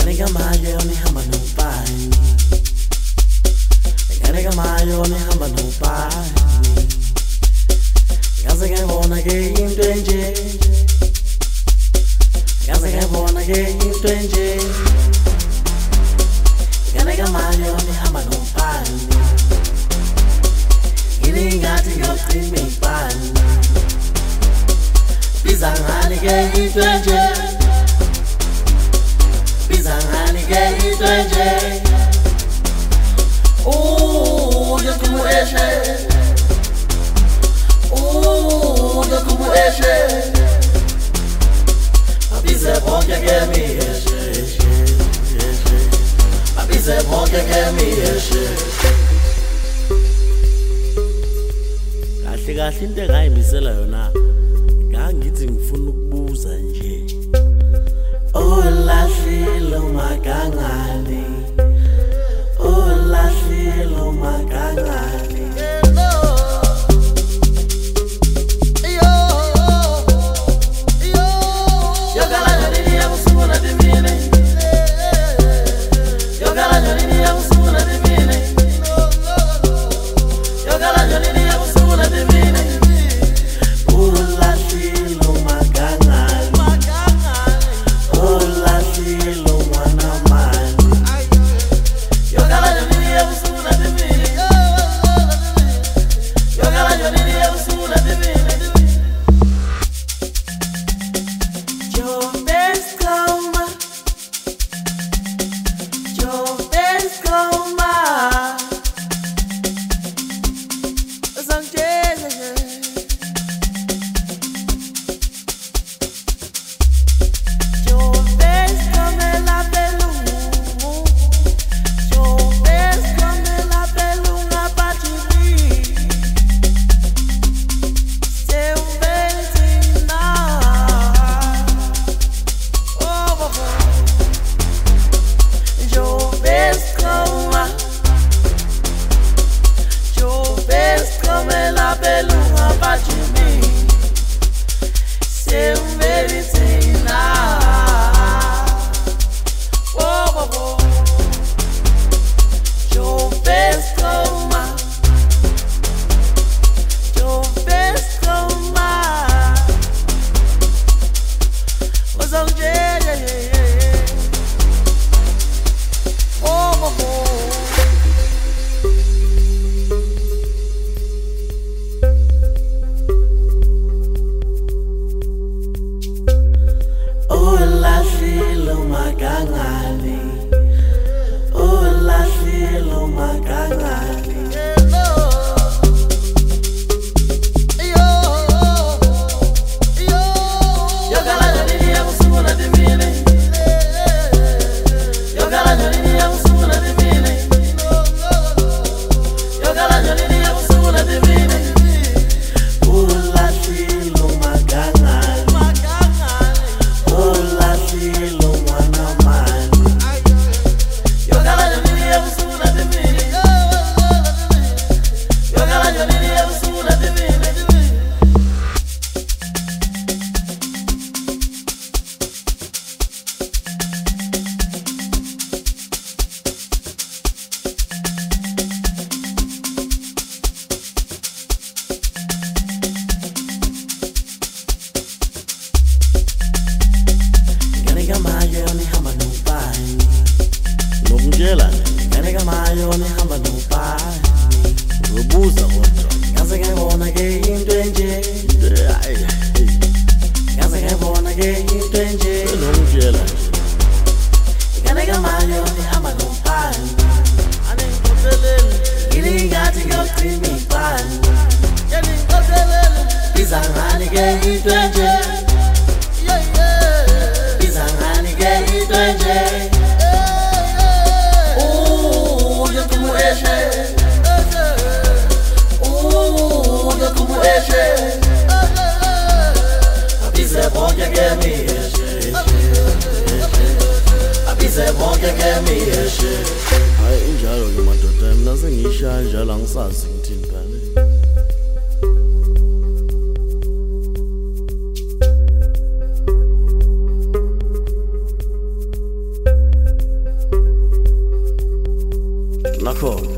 Nigga mayo ni hamba no pani. Nigga mayo ni hamba no pani. Gaza ga bona ge in twenje. Gaza ga bona ge in twenje. Nigga mayo ni hamba no pani. Ini ngati ngoti mi pani. Bizangani ge in twenje. Bizangani ge itwenje. Uja como eshe. Uja como eshe. Abize bonke ge mi eshe. Abize bonke ge mi eshe. Kahle kahle into engayimisela yona ngangithi ngifuna ukubuza nje. Olahlilo makangani. Olahlilo makangani. Hayi injalo ke madoda mina sengishaya njalo angisazi ngithini phela. akhona